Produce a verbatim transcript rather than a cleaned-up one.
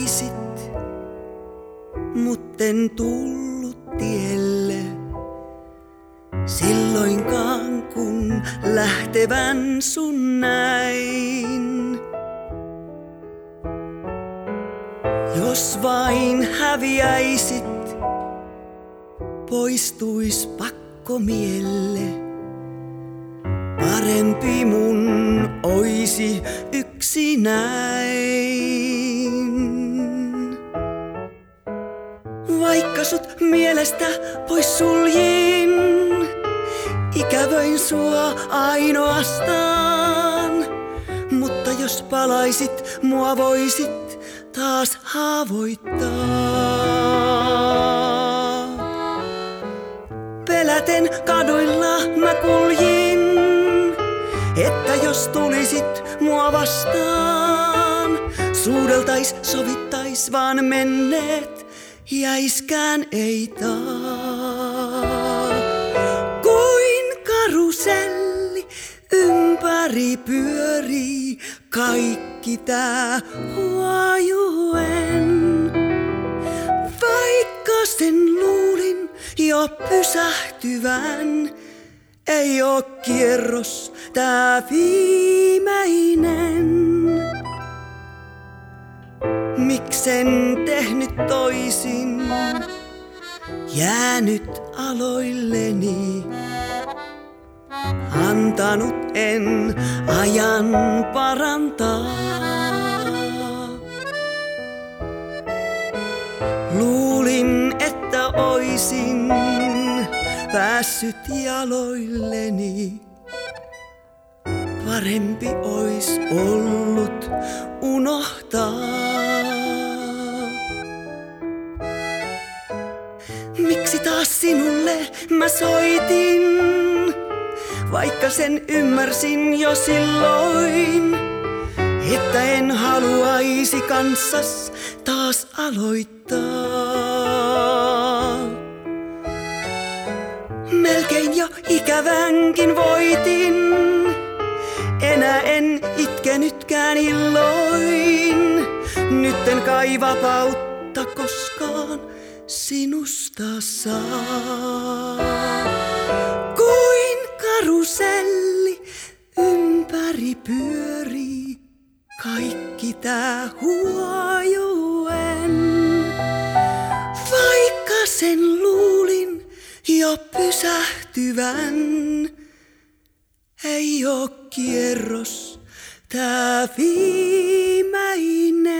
häviäisit, mutten tullut tielle. Silloinkaan kun lähtevän sun näin. Jos vain häviäisit, poistuis pakko mielle. Parempi mun oisi yksinäin. Vaikka sut mielestä pois suljin, ikävöin sua ainoastaan. Mutta jos palaisit, mua voisit taas haavoittaa. Peläten kaduilla mä kuljin, että jos tulisit mua vastaan, suudeltais, sovittais vaan menneet, jäiskään ei taa. Kuin karuselli ympäri pyörii, kaikki tää huojuen. Vaikka sen luulin jo pysähtyvän, ei oo kierros tää viimeinen. Miksen tehnyt toisin, jäänyt aloilleni. Antanut en ajan parantaa. Luulin, että oisin päässyt jaloilleni. Parempi ois ollut unohtaa. Miksi taas sinulle mä soitin, vaikka sen ymmärsin jo silloin, että en haluaisi kanssas taas aloittaa. Melkein jo ikävänkin voitin, enää en itkenytkään illoin. Nyt en kai vapautta koskaan sinusta saa. Kuin karuselli ympäri pyörii, kaikki tää huojuen. Vaikka sen luulin jo pysähtyvän, ei oo kierros tää viimeinen.